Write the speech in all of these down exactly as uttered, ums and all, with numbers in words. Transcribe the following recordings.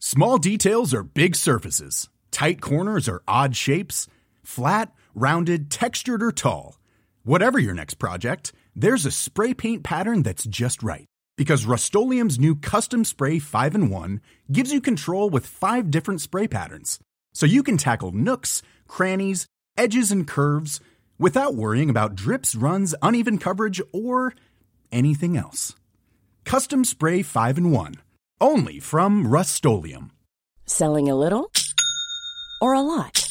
Small details are big surfaces. Tight corners are odd shapes. Flat, rounded, textured, or tall. Whatever your next project, there's a spray paint pattern that's just right. Because Rust-Oleum's new Custom Spray five in one gives you control with five different spray patterns. So you can tackle nooks, crannies, edges, and curves without worrying about drips, runs, uneven coverage, or anything else. Custom Spray five in one. Only from Rust-Oleum. Selling a little or a lot?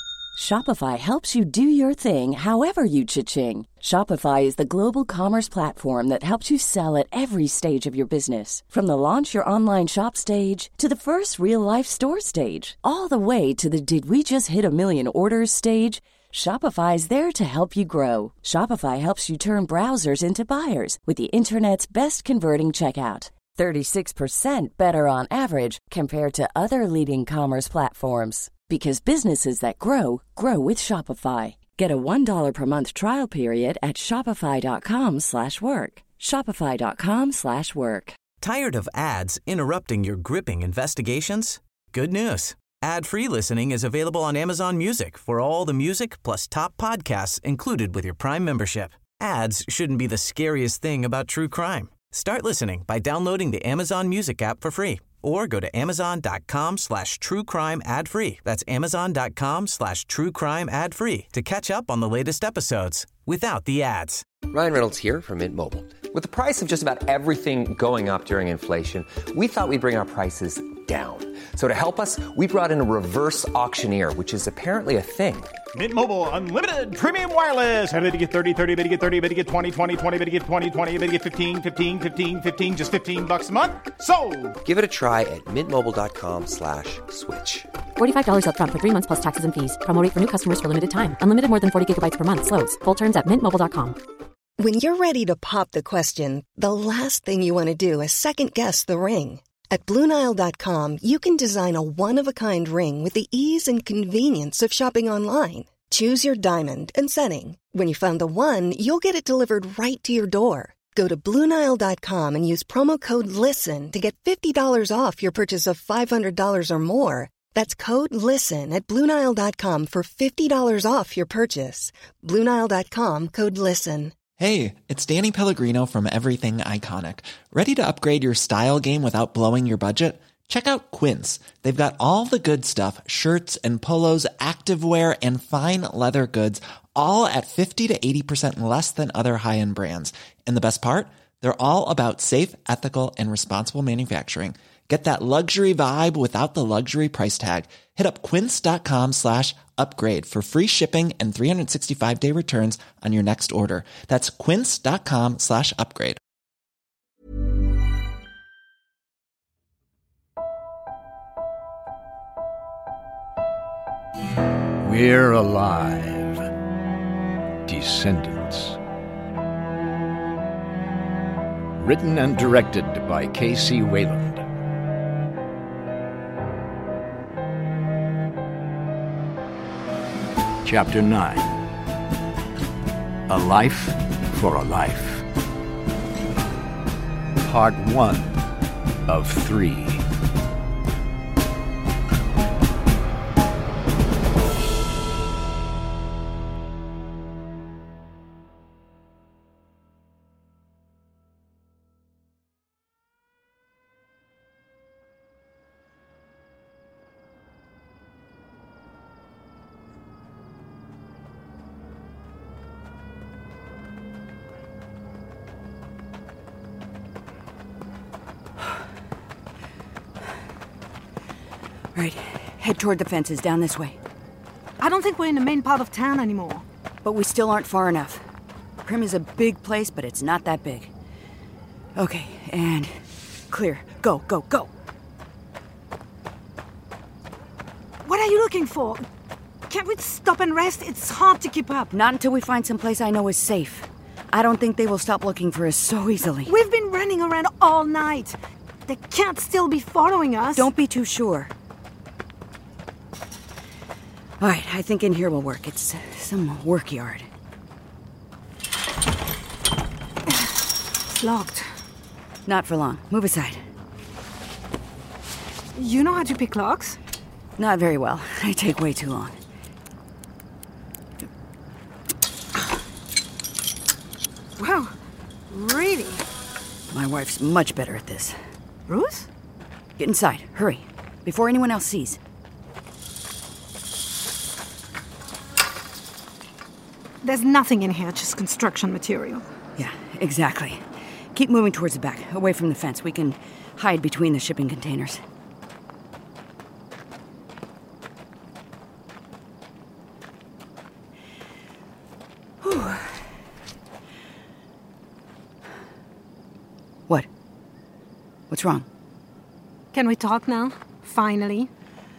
Shopify helps you do your thing however you cha-ching. Shopify is the global commerce platform that helps you sell at every stage of your business. From the launch your online shop stage to the first real-life store stage, all the way to the did we just hit a million orders stage. Shopify is there to help you grow. Shopify helps you turn browsers into buyers with the internet's best converting checkout. thirty-six percent better on average compared to other leading commerce platforms. Because businesses that grow, grow with Shopify. Get a one dollar per month trial period at shopify.com slash work. Shopify.com slash work. Tired of ads interrupting your gripping investigations? Good news. Ad-free listening is available on Amazon Music for all the music plus top podcasts included with your Prime membership. Ads shouldn't be the scariest thing about true crime. Start listening by downloading the Amazon Music app for free or go to amazon.com slash true crime ad free. That's amazon.com slash true crime ad free to catch up on the latest episodes without the ads. Ryan Reynolds here from Mint Mobile. With the price of just about everything going up during inflation, we thought we'd bring our prices down. So to help us, we brought in a reverse auctioneer, which is apparently a thing. Mint Mobile Unlimited Premium Wireless. How to get thirty, thirty, how to get thirty, how to get twenty, twenty, twenty, how to get twenty, twenty, how to get fifteen, fifteen, fifteen, fifteen, just fifteen bucks a month? Sold! Give it a try at mintmobile.com slash switch. forty-five dollars up front for three months plus taxes and fees. Promo rate for new customers for limited time. Unlimited more than forty gigabytes per month. Slows full terms at mint mobile dot com. When you're ready to pop the question, the last thing you want to do is second-guess the ring. At Blue Nile dot com, you can design a one-of-a-kind ring with the ease and convenience of shopping online. Choose your diamond and setting. When you find the one, you'll get it delivered right to your door. Go to Blue Nile dot com and use promo code LISTEN to get fifty dollars off your purchase of five hundred dollars or more. That's code LISTEN at Blue Nile dot com for fifty dollars off your purchase. Blue Nile dot com, code LISTEN. Hey, it's Danny Pellegrino from Everything Iconic. Ready to upgrade your style game without blowing your budget? Check out Quince. They've got all the good stuff, shirts and polos, activewear, and fine leather goods, all at fifty to eighty percent less than other high-end brands. And the best part? They're all about safe, ethical, and responsible manufacturing. Get that luxury vibe without the luxury price tag. Hit up quince.com slash upgrade for free shipping and three sixty-five day returns on your next order. That's quince.com slash upgrade. We're alive. Descendants. Written and directed by K C Wayland. Chapter nine. A Life for a Life. Part one of three. Right. Head toward the fences, down this way. I don't think we're in the main part of town anymore. But we still aren't far enough. Primm is a big place, but it's not that big. Okay, and clear. Go, go, go. What are you looking for? Can't we stop and rest? It's hard to keep up. Not until we find some place I know is safe. I don't think they will stop looking for us so easily. We've been running around all night. They can't still be following us. Don't be too sure. All right, I think in here will work. It's some work yard. It's locked. Not for long. Move aside. You know how to pick locks? Not very well. I take way too long. Wow, really? My wife's much better at this. Ruth? Get inside, hurry, before anyone else sees. There's nothing in here, just construction material. Yeah, exactly. Keep moving towards the back, away from the fence. We can hide between the shipping containers. Whew. What? What's wrong? Can we talk now? Finally?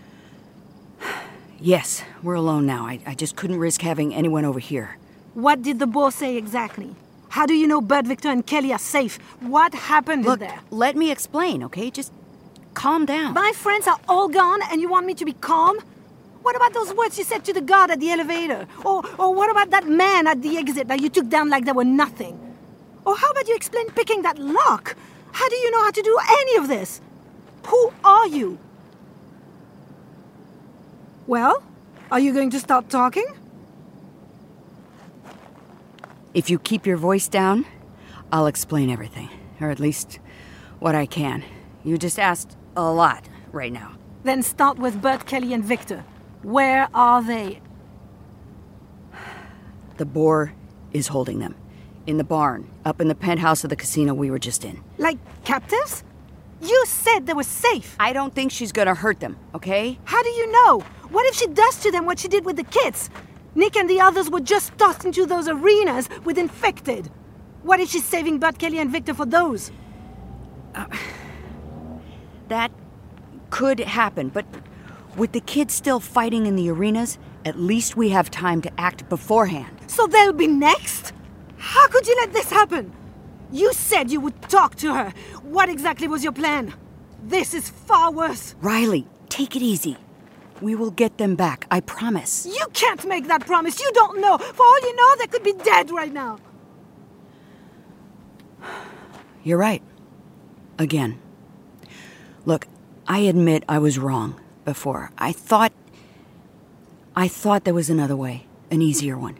Yes, we're alone now. I, I just couldn't risk having anyone over here. What did the boss say exactly? How do you know Bud, Victor, and Kelly are safe? What happened Look, in there? let me explain, okay? Just calm down. My friends are all gone, and you want me to be calm? What about those words you said to the guard at the elevator? Or, or what about that man at the exit that you took down like they were nothing? Or how about you explain picking that lock? How do you know how to do any of this? Who are you? Well, are you going to start talking? If you keep your voice down, I'll explain everything. Or at least what I can. You just asked a lot right now. Then start with Bud, Kelly, and Victor. Where are they? The boar is holding them. In the barn, up in the penthouse of the casino we were just in. Like captives? You said they were safe. I don't think she's gonna hurt them, okay? How do you know? What if she does to them what she did with the kids? Nick and the others were just tossed into those arenas with infected. What if she's saving Bud, Kelly, and Victor for those? Uh, that could happen, but with the kids still fighting in the arenas, at least we have time to act beforehand. So they'll be next? How could you let this happen? You said you would talk to her. What exactly was your plan? This is far worse. Riley, take it easy. We will get them back, I promise. You can't make that promise. You don't know. For all you know, they could be dead right now. You're right. Again. Look, I admit I was wrong before. I thought... I thought there was another way. An easier one.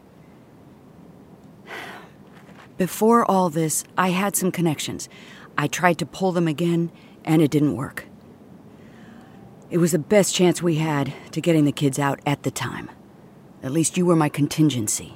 Before all this, I had some connections. I tried to pull them again, and it didn't work. It was the best chance we had to getting the kids out at the time. At least you were my contingency.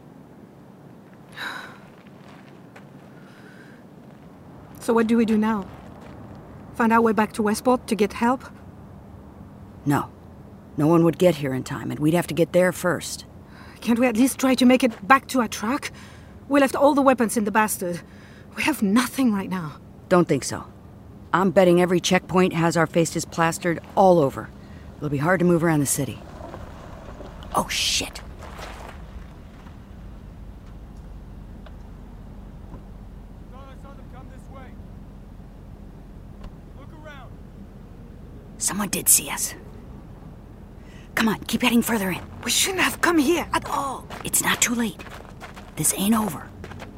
So what do we do now? Find our way back to Westport to get help? No. No one would get here in time, and we'd have to get there first. Can't we at least try to make it back to our truck? We left all the weapons in the bastard. We have nothing right now. Don't think so. I'm betting every checkpoint has our faces plastered all over. It'll be hard to move around the city. Oh, shit. Thought I saw them come this way. Look around. Someone did see us. Come on, keep heading further in. We shouldn't have come here at all. It's not too late. This ain't over.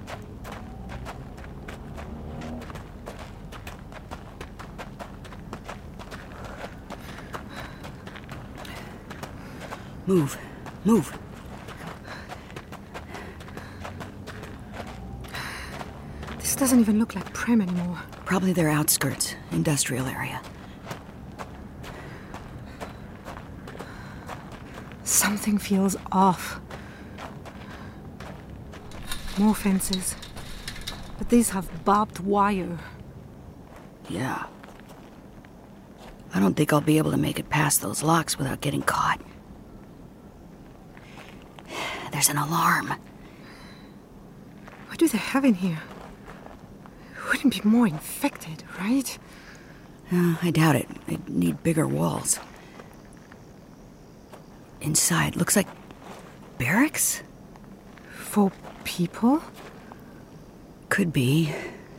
Move. Move. This doesn't even look like Prem anymore. Probably their outskirts, industrial area. Something feels off. More fences. But these have barbed wire. Yeah. I don't think I'll be able to make it past those locks without getting caught. There's an alarm. What do they have in here? It wouldn't be more infected, right? Uh, I doubt it. They'd need bigger walls. Inside, looks like barracks? For people? Could be.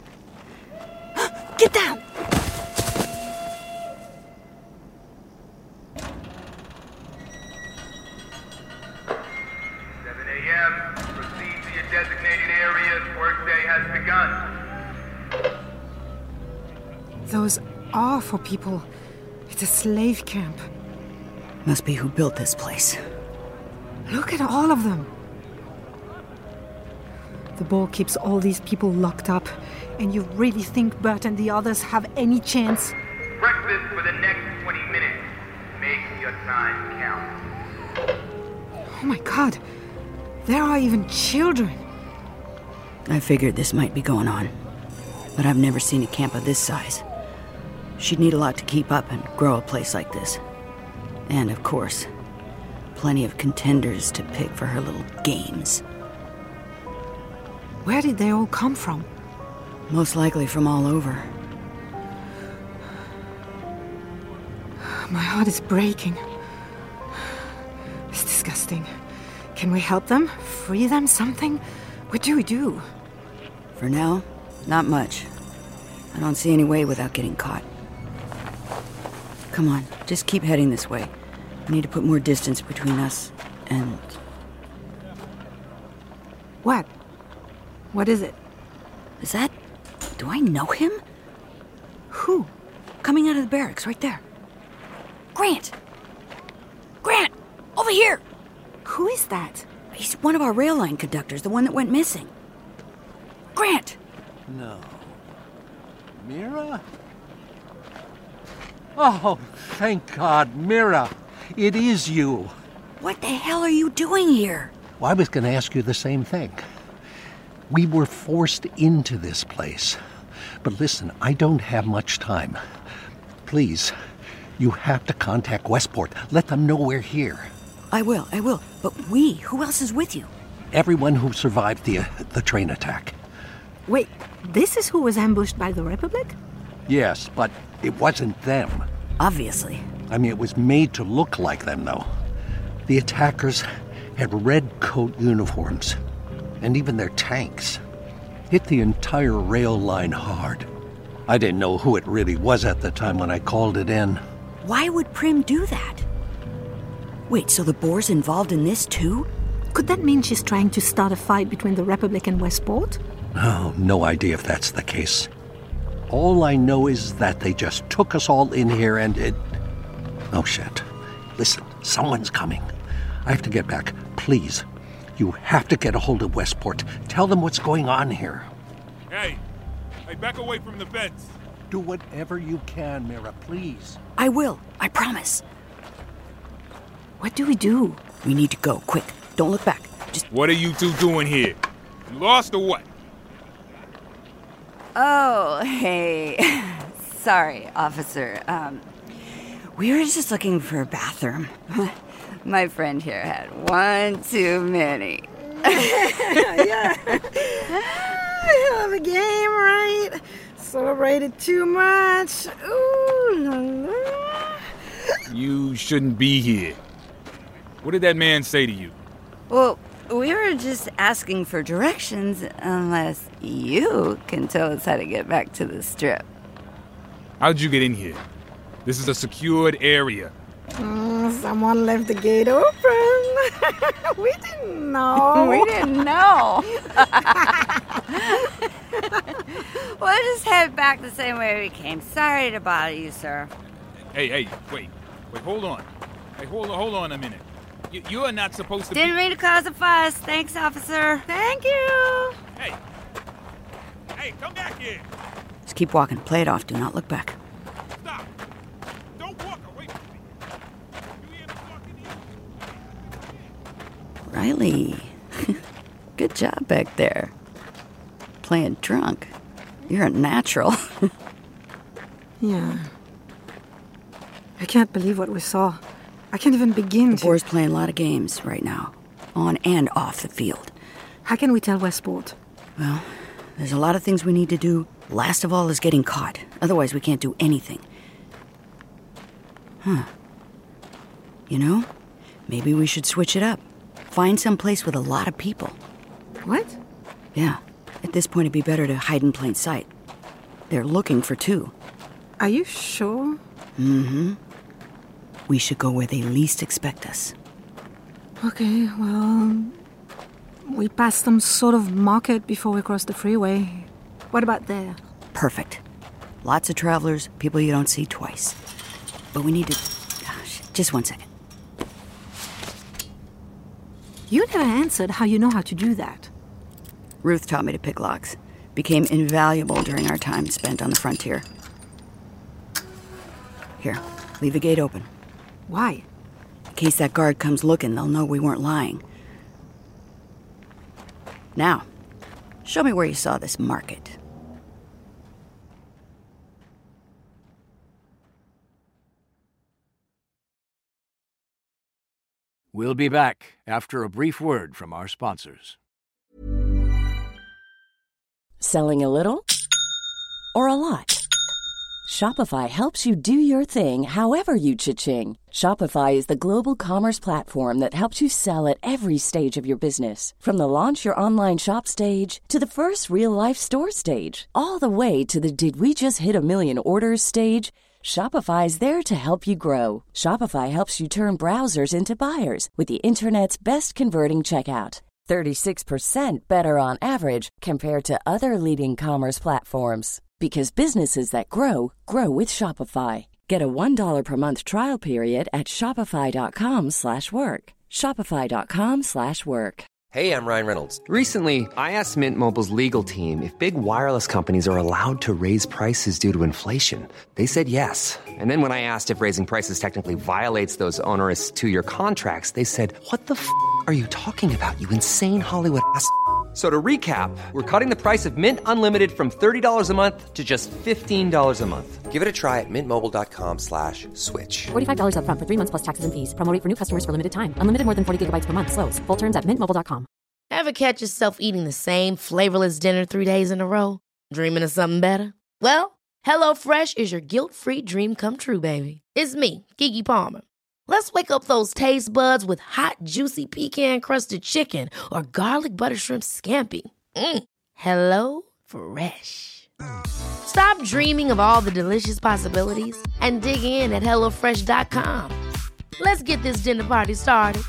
Get down! seven a.m. Proceed to your designated areas. Workday has begun. Those are for people. It's It's a slave camp. Must be who built this place. Look at all of them. The ball keeps all these people locked up, and you really think Bert and the others have any chance? Breakfast for the next twenty minutes. Make your time count. Oh my God. There are even children. I figured this might be going on, but I've never seen a camp of this size. She'd need a lot to keep up and grow a place like this. And, of course, plenty of contenders to pick for her little games. Where did they all come from? Most likely from all over. My heart is breaking. It's disgusting. Can we help them? Free them? Something? What do we do? For now, not much. I don't see any way without getting caught. Come on, just keep heading this way. We need to put more distance between us and... What? What is it? Is that... Do I know him? Who? Coming out of the barracks, right there. Grant! Grant! Over here! Who is that? He's one of our rail line conductors, the one that went missing. Grant! No. Mira? Oh, thank God, Mira. It is you. What the hell are you doing here? Well, I was going to ask you the same thing. We were forced into this place. But listen, I don't have much time. Please, you have to contact Westport. Let them know we're here. I will, I will. But we, who else is with you? Everyone who survived the, uh, the train attack. Wait, this is who was ambushed by the Republic? Yes, but it wasn't them. Obviously. I mean, it was made to look like them, though. The attackers had red coat uniforms, and even their tanks. Hit the entire rail line hard. I didn't know who it really was at the time when I called it in. Why would Prim do that? Wait, so the Boer's involved in this too? Could that mean she's trying to start a fight between the Republic and Westport? Oh, no idea if that's the case. All I know is that they just took us all in here and it... Oh, shit. Listen, someone's coming. I have to get back. Please, you have to get a hold of Westport. Tell them what's going on here. Hey, hey, back away from the fence. Do whatever you can, Mira, please. I will, I promise. What do we do? We need to go, quick. Don't look back. Just... What are you two doing here? You lost or what? Oh, hey. Sorry, officer. Um, we were just looking for a bathroom. My friend here had one too many. Yeah. Hell of a game, right? Celebrated too much. Ooh, la, la. You shouldn't be here. What did that man say to you? Well, we were just asking for directions, unless you can tell us how to get back to the strip. How'd you get in here? This is a secured area. Mm, someone left the gate open. We didn't know. We didn't know. We'll just head back the same way we came. Sorry to bother you, sir. Hey, hey, wait. Wait, hold on. Hey, hold on, hold on a minute. You, you are not supposed to Didn't be... mean to cause a fuss. Thanks, officer. Thank you. Hey. Hey, come back here. Just keep walking. Play it off. Do not look back. Stop. Don't walk away from me. You hear me talking to you? Riley. Good job back there. Playing drunk. You're a natural. Yeah. I can't believe what we saw. I can't even begin the to... The Boer's playing a lot of games right now, on and off the field. How can we tell Westport? Well, there's a lot of things we need to do. Last of all is getting caught. Otherwise, we can't do anything. Huh. You know, maybe we should switch it up. Find some place with a lot of people. What? Yeah. At this point, it'd be better to hide in plain sight. They're looking for two. Are you sure? Mm-hmm. We should go where they least expect us. Okay, well... We passed some sort of market before we crossed the freeway. What about there? Perfect. Lots of travelers, people you don't see twice. but we need to... Gosh, just one second. You never answered how you know how to do that. Ruth taught me to pick locks. Became invaluable during our time spent on the frontier. Here, leave the gate open. Why? In case that guard comes looking, they'll know we weren't lying. Now, show me where you saw this market. We'll be back after a brief word from our sponsors. Selling a little or a lot? Shopify helps you do your thing however you cha-ching. Shopify is the global commerce platform that helps you sell at every stage of your business. From the launch your online shop stage to the first real-life store stage, all the way to the did we just hit a million orders stage. Shopify is there to help you grow. Shopify helps you turn browsers into buyers with the internet's best converting checkout. thirty-six percent better on average compared to other leading commerce platforms. Because businesses that grow, grow with Shopify. Get a one dollar per month trial period at shopify.com slash work. Shopify.com slash work. Hey, I'm Ryan Reynolds. Recently, I asked Mint Mobile's legal team if big wireless companies are allowed to raise prices due to inflation. They said yes. And then when I asked if raising prices technically violates those onerous two-year contracts, they said, what the f*** are you talking about, you insane Hollywood ass f- So to recap, we're cutting the price of Mint Unlimited from thirty dollars a month to just fifteen dollars a month. Give it a try at mintmobile.com slash switch. forty-five dollars up front for three months plus taxes and fees. Promo rate for new customers for limited time. Unlimited more than forty gigabytes per month. Slows full terms at mint mobile dot com. Ever catch yourself eating the same flavorless dinner three days in a row? Dreaming of something better? Well, HelloFresh is your guilt-free dream come true, baby. It's me, Keke Palmer. Let's wake up those taste buds with hot, juicy pecan-crusted chicken or garlic butter shrimp scampi. Mm. Hello Fresh. Stop dreaming of all the delicious possibilities and dig in at hello fresh dot com. Let's get this dinner party started.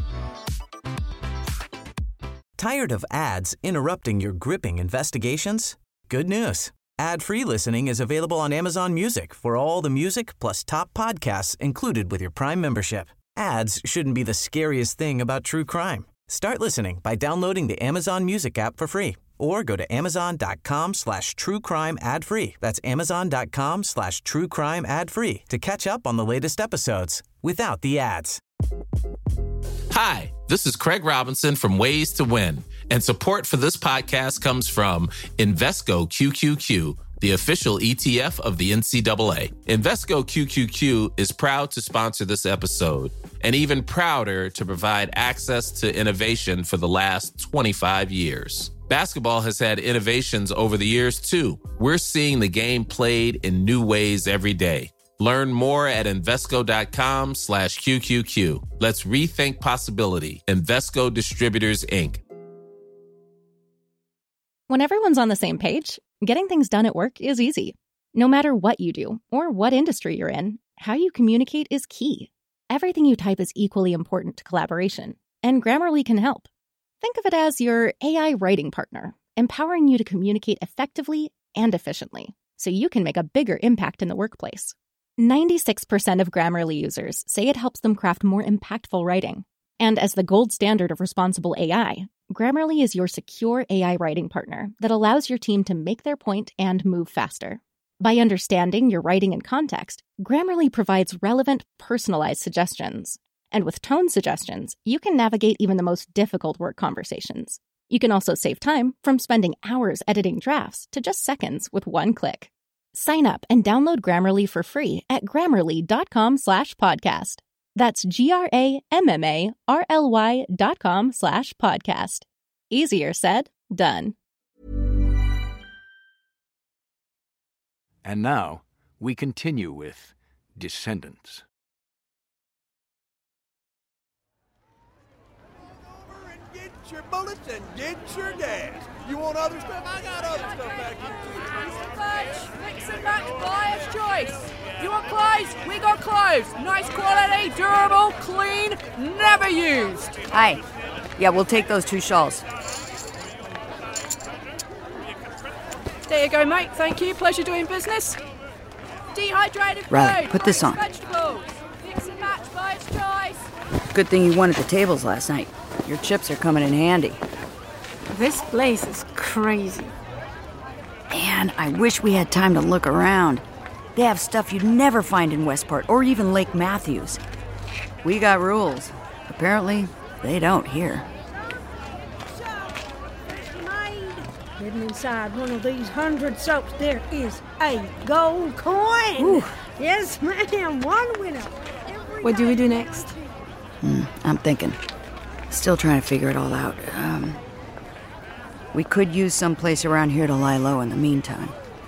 Tired of ads interrupting your gripping investigations? Good news. Ad-free listening is available on Amazon Music for all the music plus top podcasts included with your Prime membership. Ads shouldn't be the scariest thing about true crime. Start listening by downloading the Amazon Music app for free or go to amazon.com slash true crime ad free. That's amazon.com slash true crime ad free to catch up on the latest episodes without the ads. Hi, this is Craig Robinson from Ways to Win, and support for this podcast comes from Invesco Q Q Q, the official E T F of the N C double A. Invesco Q Q Q is proud to sponsor this episode, and even prouder to provide access to innovation for the last twenty-five years. Basketball has had innovations over the years, too. We're seeing the game played in new ways every day. Learn more at Invesco.com slash QQQ. Let's rethink possibility. Invesco Distributors, Incorporated. When everyone's on the same page, getting things done at work is easy. No matter what you do or what industry you're in, how you communicate is key. Everything you type is equally important to collaboration, and Grammarly can help. Think of it as your A I writing partner, empowering you to communicate effectively and efficiently, so you can make a bigger impact in the workplace. ninety-six percent of Grammarly users say it helps them craft more impactful writing. And as the gold standard of responsible A I, Grammarly is your secure A I writing partner that allows your team to make their point and move faster. By understanding your writing in context, Grammarly provides relevant, personalized suggestions. And with tone suggestions, you can navigate even the most difficult work conversations. You can also save time from spending hours editing drafts to just seconds with one click. Sign up and download Grammarly for free at grammarly.com slash podcast. That's G-R-A-M-M-A-R-L-Y dot com slash podcast. Easier said, done. And now, we continue with Descendants. Get your bullets and get your gas. You want other stuff? I got other stuff back here too. Mister Mix and match buyer's choice. You want clothes? We got clothes. Nice quality, durable, clean, never used. Hi. Yeah, we'll take those two shawls. There you go, mate. Thank you. Pleasure doing business. Dehydrated Riley, food, put this on. vegetables. Mix and match by its choice. Good thing you won at the tables last night. Your chips are coming in handy. This place is crazy. Man, I wish we had time to look around. They have stuff you'd never find in Westport or even Lake Matthews. We got rules. Apparently, they don't here. Hidden inside one of these hundred soaps, there is a gold coin. Ooh. Yes, ma'am. One winner. What do we do next? Hmm, I'm thinking. Still trying to figure it all out. Um, we could use someplace around here to lie low in the meantime.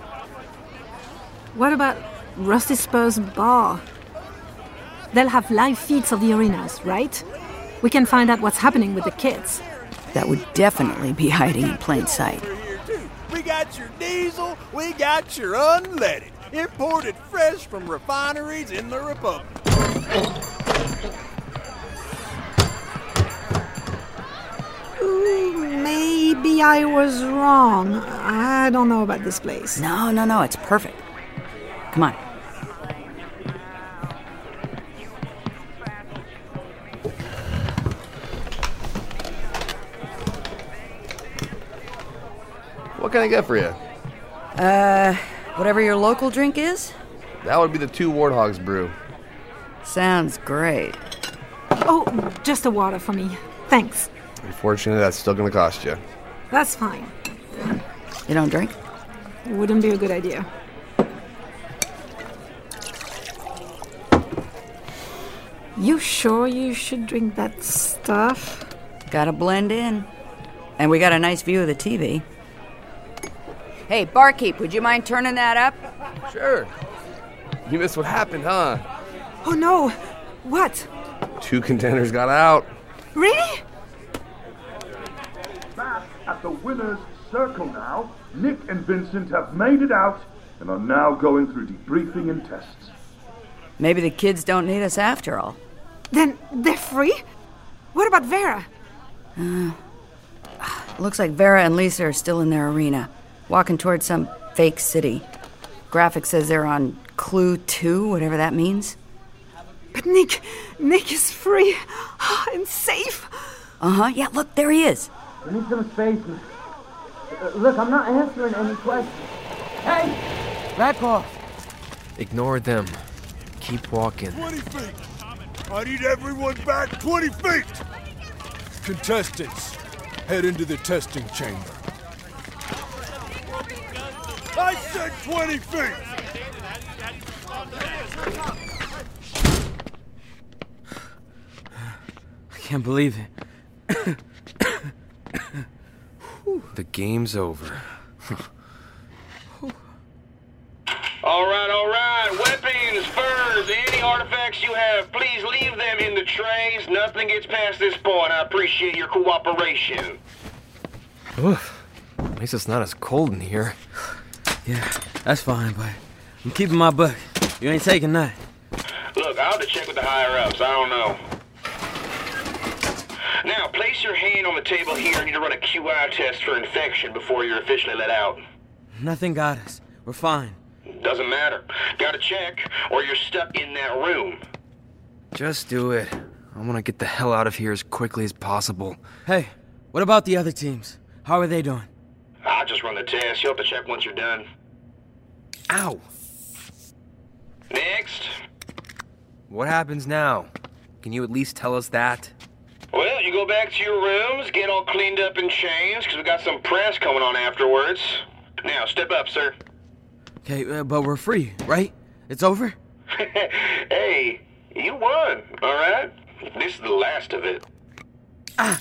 What about Rusty Spur's bar? They'll have live feeds of the arenas, right? We can find out what's happening with the kids. That would definitely be hiding in plain sight. We got your diesel, we got your unleaded, imported fresh from refineries in the Republic. Ooh, maybe I was wrong. I don't know about this place. No, no, no, it's perfect. Come on. What can I get for you? Uh, whatever your local drink is? That would be the Two Warthogs brew. Sounds great. Oh, just a water for me. Thanks. Unfortunately, that's still going to cost you. That's fine. You don't drink? It wouldn't be a good idea. You sure you should drink that stuff? Gotta blend in. And we got a nice view of the T V. Hey, barkeep, would you mind turning that up? Sure. You missed what happened, huh? Oh no! What? Two contenders got out. Really? Back at the winner's circle now, Nick and Vincent have made it out and are now going through debriefing and tests. Maybe the kids don't need us after all. Then they're free? What about Vera? Uh, looks like Vera and Lisa are still in their arena, walking towards some fake city. Graphic says they're on Clue two, whatever that means. But Nick, Nick is free and safe. Uh-huh, yeah, look, there he is. We need some space. Uh, look, I'm not answering any questions. Hey! Back off. Ignore them. Keep walking. twenty feet. I need everyone back twenty feet. Contestants, head into the testing chamber. I said twenty feet. I can't believe it. The game's over. All right, all right. Weapons, furs, any artifacts you have, please leave them in the trays. Nothing gets past this point. I appreciate your cooperation. Oof. At least it's not as cold in here. Yeah, that's fine, but I'm keeping my buck. You ain't taking that. Look, I'll have to check with the higher-ups. I don't know. Now, place your hand on the table here. I need to run a Q I test for infection before you're officially let out. Nothing got us. We're fine. Doesn't matter. Gotta check, or you're stuck in that room. Just do it. I want to get the hell out of here as quickly as possible. Hey, what about the other teams? How are they doing? I'll just run the test. You'll have to check once you're done. Ow! Next. What happens now? Can you at least tell us that? Well, you go back to your rooms, get all cleaned up and changed, because we got some press coming on afterwards. Now, step up, sir. Okay, uh, but we're free, right? It's over? Hey, you won, all right? This is the last of it. Ah!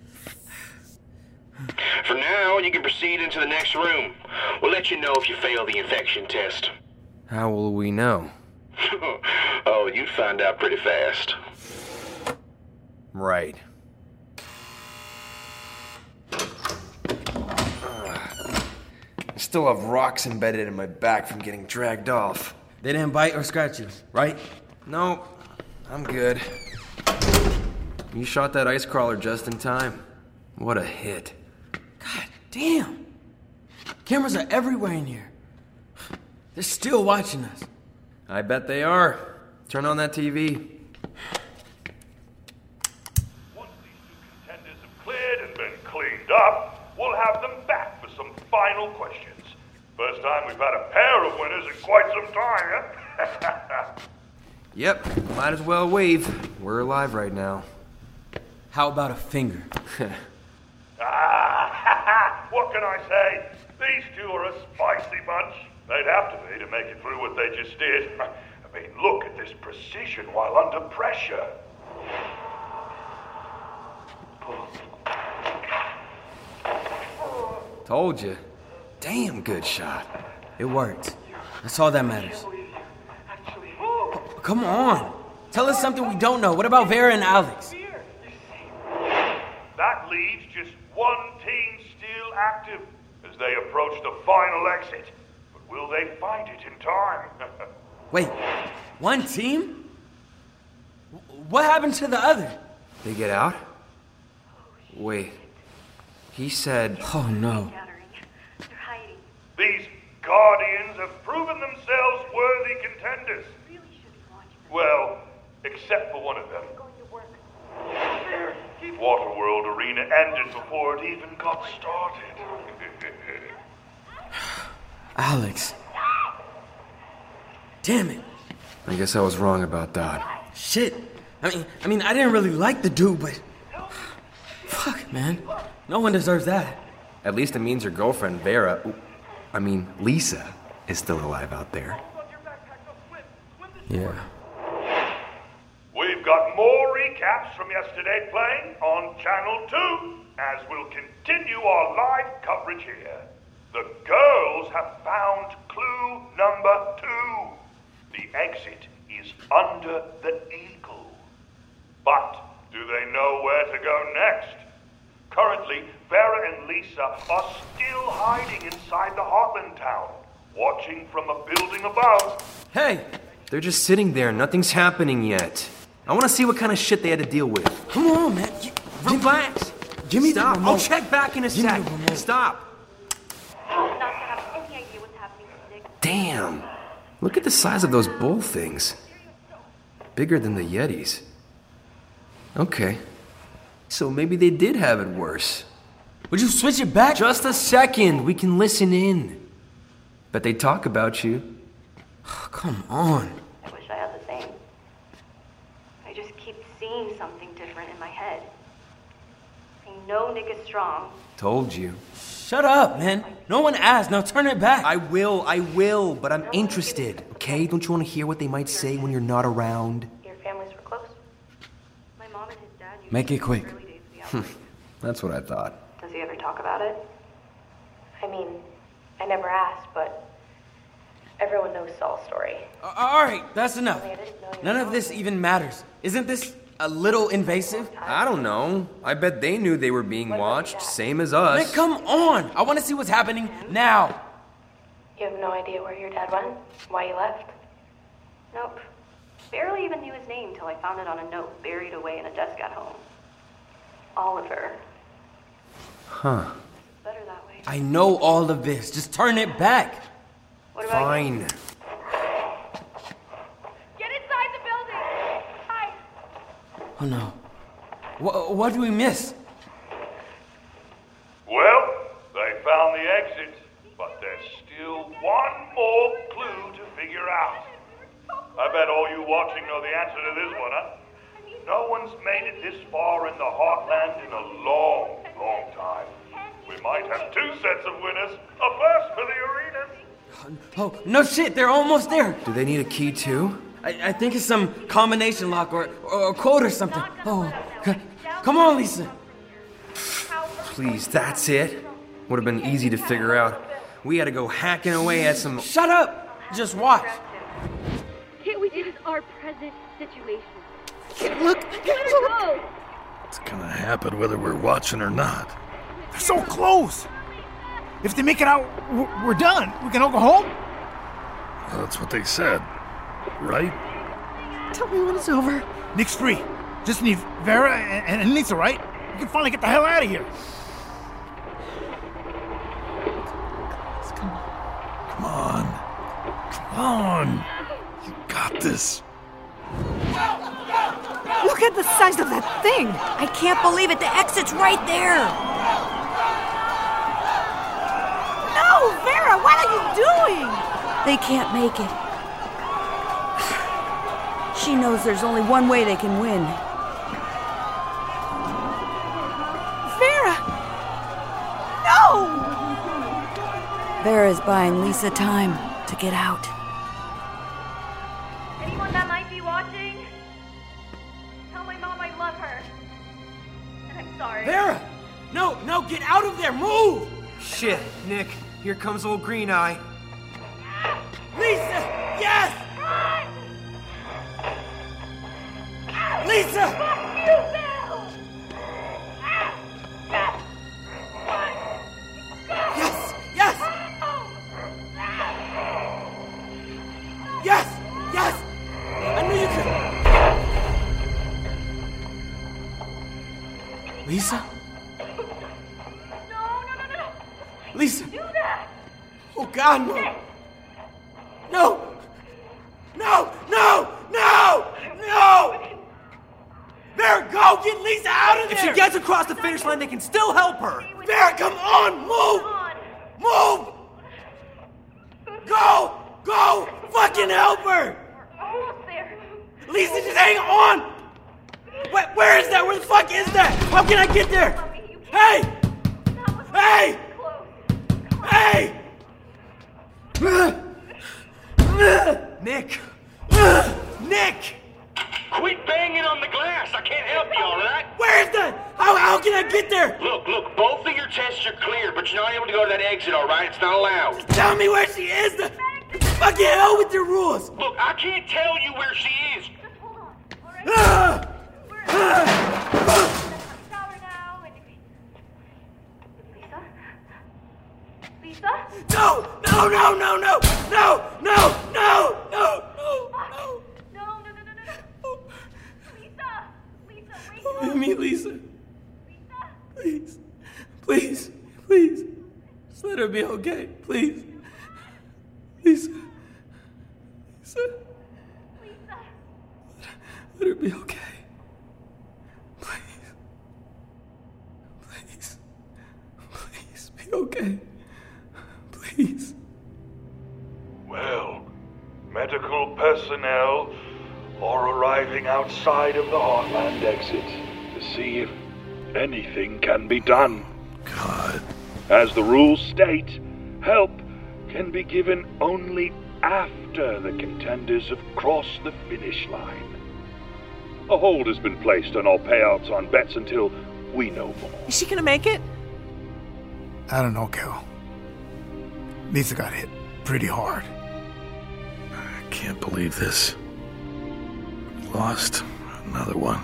For now, you can proceed into the next room. We'll let you know if you fail the infection test. How will we know? Oh, you'd find out pretty fast. Right. I still have rocks embedded in my back from getting dragged off. They didn't bite or scratch you, right? No, I'm good. You shot that ice crawler just in time. What a hit. God damn. Cameras are everywhere in here. They're still watching us. I bet they are. Turn on that T V. Once these two contenders have cleared and been cleaned up, we'll have them back for some final questions. First time we've had a pair of winners in quite some time, huh? Yep, might as well wave. We're alive right now. How about a finger? Ah, what can I say? These two are a spicy bunch. They'd have to be to make it through what they just did. I mean, look at this precision while under pressure. Told you. Damn good shot. It worked. That's all that matters. Oh, come on. Tell us something we don't know. What about Vera and Alex? That leaves just one team still active as they approach the final exit. But will they find it in time? Wait, one team? What happened to the other? They get out? Wait. He said... Oh, no. These Guardians have proven themselves worthy contenders. Well, except for one of them. Waterworld Arena ended before it even got started. Alex. Damn it. I guess I was wrong about that. Shit. I mean, I mean, I didn't really like the dude, but... Fuck, man. No one deserves that. At least it means your girlfriend, Vera... I mean, Lisa is still alive out there. Yeah. We've got more recaps from yesterday playing on Channel two, as we'll continue our live coverage here. The girls have found clue number two. The exit is under the Eagle. But do they know where to go next? Currently, Vera and Lisa are still hiding inside the Heartland town, watching from a building above. Hey! They're just sitting there. Nothing's happening yet. I want to see what kind of shit they had to deal with. Come on, man. G- Relax. Give me Stop. the remote. I'll check back in a Give sec. me the remote. Stop. Damn. Look at the size of those bull things. Bigger than the Yetis. Okay. So maybe they did have it worse. Would you switch it back? Just a second. We can listen in. Bet they talk about you. Oh, come on. I wish I had the same. I just keep seeing something different in my head. I know Nick is strong. Told you. Shut up, man. No one asked. Now turn it back. I will, I will, but I'm interested, okay? Don't you want to hear what they might say when you're not around? Your families were close. My mom and his dad used Make it quick. That's what I thought. Does he ever talk about it? I mean, I never asked, but everyone knows Saul's story. Uh, all right, that's enough. None of this even matters. Isn't this a little invasive? I don't know. I bet they knew they were being watched, same as us. Man, come on! I want to see what's happening now. You have no idea where your dad went? Why he left? Nope. Barely even knew his name till I found it on a note buried away in a desk at home. Oliver. Huh. Better that way. I know all of this. Just turn it back. What about Fine. You? Get inside the building! Hi! Oh no. What, what do we miss? Well, they found the exit, but there's still one more clue to figure out. I bet all you watching know the answer to this one, huh? No one's made it this far in the Heartland in a long, long time. We might have two sets of winners, a first for the arenas. Oh, no shit, they're almost there. Do they need a key too? I, I think it's some combination lock or, or a code or something. Oh, c- come on, Lisa. Please, that's it? Would have been easy to figure out. We had to go hacking away at some... Shut up! Just watch. Can't we do this our present situation? Look, Go! it's gonna happen whether we're watching or not. They're so close. If they make it out, we're we're done. We can all go home. Well, that's what they said, right? Tell me when it's over. Nick's free. Just need Vera and, and Lisa, right? We can finally get the hell out of here. Come on. Come on. You this. Look at the size of that thing! I can't believe it. The exit's right there. No, Vera, what are you doing? They can't make it. She knows there's only one way they can win. Vera! No! Vera's buying Lisa time to get out. Anyone that might be watching? Tell my mom I love her. And I'm sorry. Vera! No, no, get out of there! Move! Shit, Nick. Here comes old Green Eye. Lisa! Yes! Lisa! Fuck you, Bill! Yes! Yes! Yes! Yes! I knew you could. Lisa? No, no, no, no! Lisa! Do that! Oh, God, no! No! No! No! No! No! Vera, go! Get Lisa out of there! If she gets across the finish line, they can still help her! Vera, come on! Move! Move! Go! Go! Fucking help her! Almost there. Lisa, just hang on! Where, where is that? Where the fuck is that? How can I get there? Hey! Hey! Hey! Nick! Nick! Quit banging on the glass. I can't help you, all right? Where is that? How, how can I get there? Look, look, both of your tests are clear, but you're not able to go to that exit, all right? It's not allowed. Just tell me where she is. The fucking hell with your rules. Look, I can't tell you where she is. Ah! Ah! Lisa? No! No, no, no, no! No! No! No! No! No! No, no, no, no, no, no. Lisa! Lisa, wake Don't up! leave me, Lisa. Lisa? Please. Please. Please. Just let her be okay. Please. Lisa. Lisa. Lisa. Let her be okay. Please. Please. Please be okay. Please. Well, medical personnel are arriving outside of the Heartland exit to see if anything can be done. God. As the rules state, help can be given only after the contenders have crossed the finish line. A hold has been placed on all payouts on bets until we know more. Is she gonna make it? I don't know, Kel. Lisa got hit pretty hard. I can't believe this. Lost another one.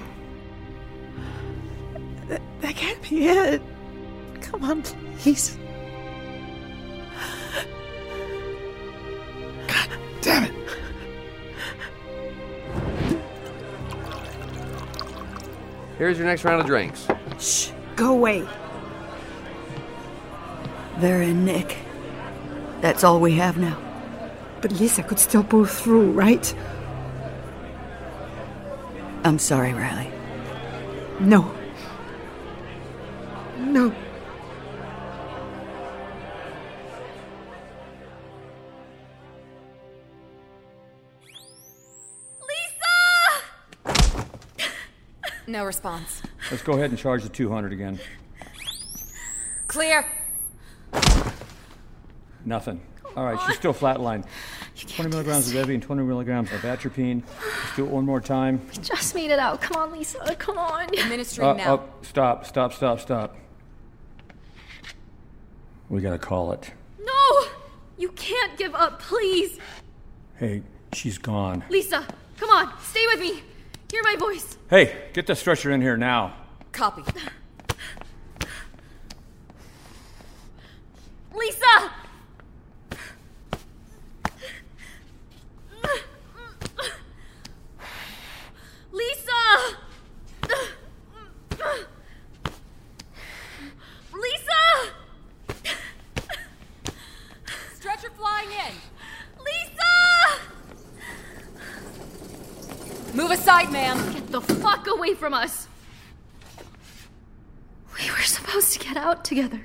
That, that can't be it. Come on, please. God damn it. Here's your next round of drinks. Shh, go away. Vera and Nick. That's all we have now. But Lisa could still pull through, right? I'm sorry, Riley. No. No. No response. Let's go ahead and charge the two hundred again. Clear. Nothing. All right, she's still flatlined. twenty milligrams of Evi and twenty milligrams of atropine. Let's do it one more time. We just made it out. Come on, Lisa. Come on. Administering Uh, now. oh, stop, stop, stop, stop. We gotta call it. No! You can't give up, please. Hey, she's gone. Lisa, come on. Stay with me. Hear my voice. Hey, get the stretcher in here now. Copy. Lisa! Lisa! Lisa! Stretcher flying in. Lisa! inside, ma'am. Get the fuck away from us. We were supposed to get out together.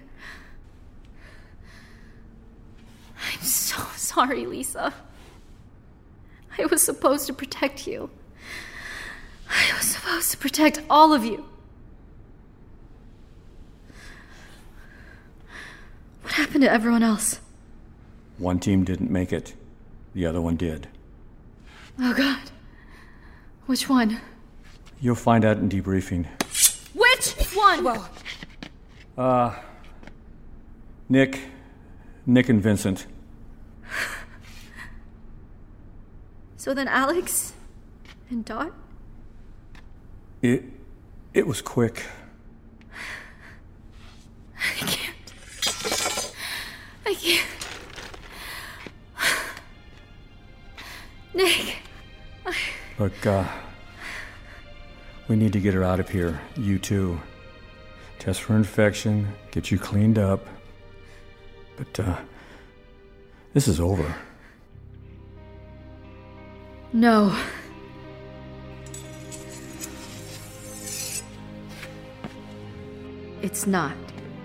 I'm so sorry, Lisa. I was supposed to protect you. I was supposed to protect all of you. What happened to everyone else? One team didn't make it. The other one did. Oh, God. Which one? You'll find out in debriefing. Which one? Whoa. Uh, Nick. Nick and Vincent. So then Alex and Dot? It... it was quick. I can't. I can't. Nick. I... Look, uh... we need to get her out of here. You too. Test for infection, get you cleaned up. But, uh... this is over. No. It's not.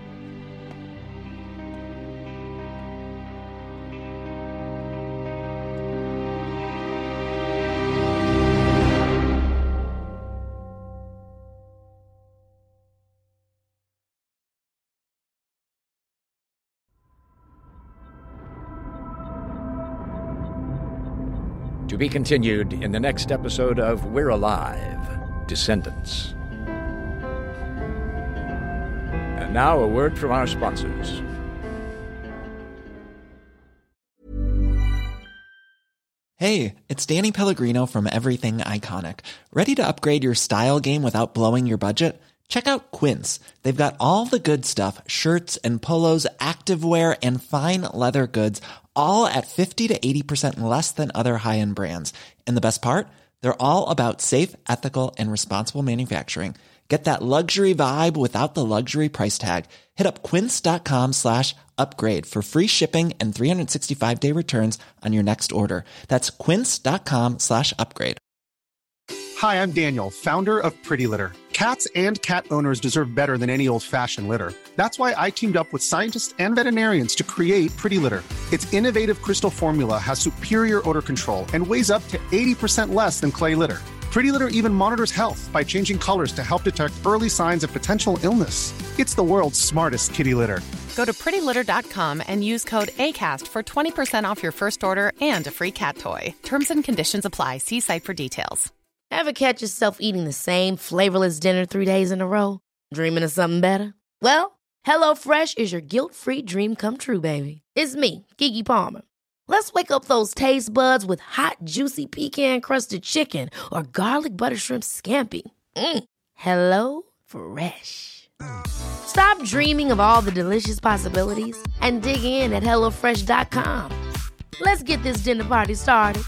To be continued in the next episode of We're Alive, Descendants. And now a word from our sponsors. Hey, it's Danny Pellegrino from Everything Iconic. Ready to upgrade your style game without blowing your budget? Check out Quince. They've got all the good stuff, shirts and polos, activewear, and fine leather goods, all at fifty to eighty percent less than other high-end brands. And the best part? They're all about safe, ethical, and responsible manufacturing. Get that luxury vibe without the luxury price tag. Hit up quince.com slash upgrade for free shipping and three sixty-five day returns on your next order. That's quince.com slash upgrade. Hi, I'm Daniel, founder of Pretty Litter. Cats and cat owners deserve better than any old-fashioned litter. That's why I teamed up with scientists and veterinarians to create Pretty Litter. Its innovative crystal formula has superior odor control and weighs up to eighty percent less than clay litter. Pretty Litter even monitors health by changing colors to help detect early signs of potential illness. It's the world's smartest kitty litter. Go to pretty litter dot com and use code ACAST for twenty percent off your first order and a free cat toy. Terms and conditions apply. See site for details. Ever catch yourself eating the same flavorless dinner three days in a row? Dreaming of something better? Well, HelloFresh is your guilt-free dream come true, baby. It's me, Keke Palmer. Let's wake up those taste buds with hot, juicy pecan-crusted chicken or garlic butter shrimp scampi. Mm. Hello Fresh. Stop dreaming of all the delicious possibilities and dig in at hello fresh dot com. Let's get this dinner party started.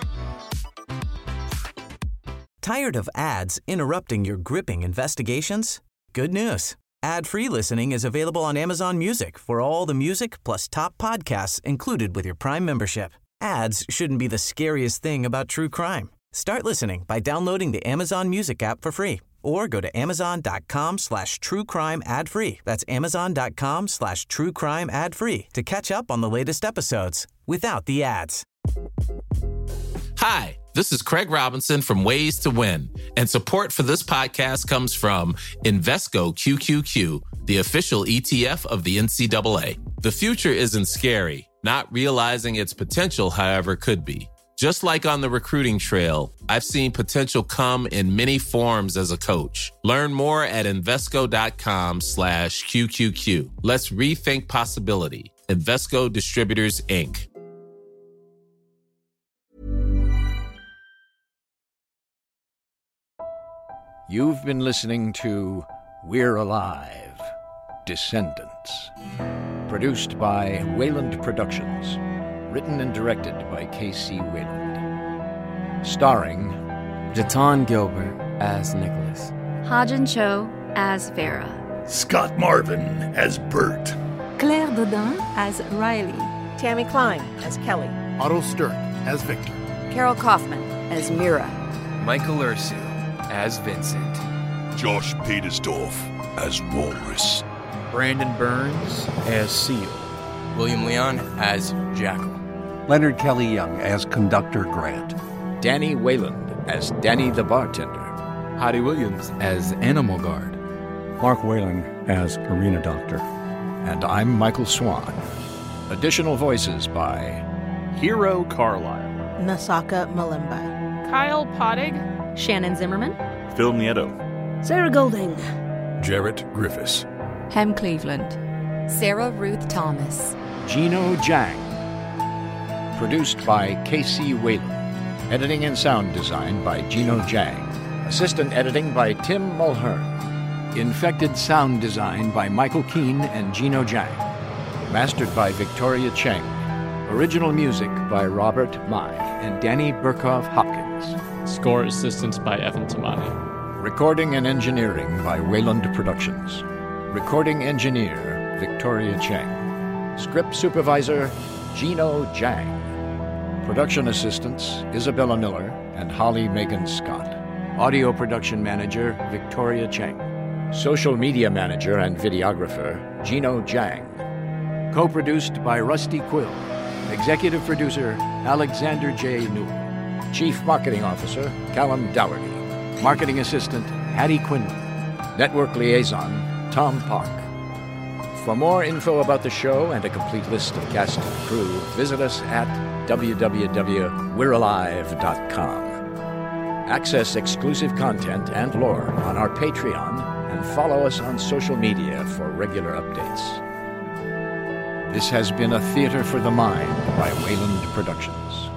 Tired of ads interrupting your gripping investigations? Good news. Ad-free listening is available on Amazon Music for all the music plus top podcasts included with your Prime membership. Ads shouldn't be the scariest thing about true crime. Start listening by downloading the Amazon Music app for free or go to amazon.com slash true crime ad free. That's amazon.com slash true crime ad free to catch up on the latest episodes without the ads. Hi, this is Craig Robinson from Ways to Win, and support for this podcast comes from Invesco Q Q Q, the official E T F of the N C double A. The future isn't scary. Not realizing its potential, however, could be. Just like on the recruiting trail, I've seen potential come in many forms as a coach. Learn more at Invesco.com slash QQQ. Let's rethink possibility. Invesco Distributors, Incorporated. You've been listening to We're Alive, Descendants. Produced by Wayland Productions. Written and directed by K C Wayland. Starring Jatan Gilbert as Nicholas. Ha-Jin Cho as Vera. Scott Marvin as Bert. Claire Dodin as Riley. Tammy Klein as Kelly. Otto Sturck as Victor. Carol Kaufman as Mira. Michael Ursu as Vincent. Josh Petersdorf as Walrus. Brandon Burns as Seal. William Leon as Jackal. Leonard Kelly Young as Conductor Grant. Danny Wayland as Danny the Bartender. Heidi Williams as Animal Guard. Mark Whalen as Arena Doctor. And I'm Michael Swan. Additional voices by Hero Carlisle, Nasaka Malemba, Kyle Pottig, Shannon Zimmerman, Phil Nieto, Sarah Golding, Jarrett Griffiths, Hem Cleveland, Sarah Ruth Thomas, Gino Jang. Produced by K C Whalen. Editing and sound design by Gino Jang. Assistant editing by Tim Mulhern. Infected sound design by Michael Keane and Gino Jang. Mastered by Victoria Cheng. Original music by Robert Mai and Danny Burkhoff Hopkins. Score assistance by Evan Tamani. Recording and engineering by Wayland Productions. Recording engineer Victoria Cheng. Script supervisor Gino Jang. Production assistants Isabella Miller and Holly Megan Scott. Audio production manager Victoria Cheng. Social media manager and videographer Gino Jang. Co-produced by Rusty Quill. Executive producer Alexander J. Newell. Chief Marketing Officer Callum Dougherty. Marketing Assistant Hattie Quinlan. Network Liaison Tom Park. For more info about the show and a complete list of cast and crew, visit us at w w w dot we're alive dot com. Access exclusive content and lore on our Patreon and follow us on social media for regular updates. This has been a Theater for the Mind by Wayland Productions.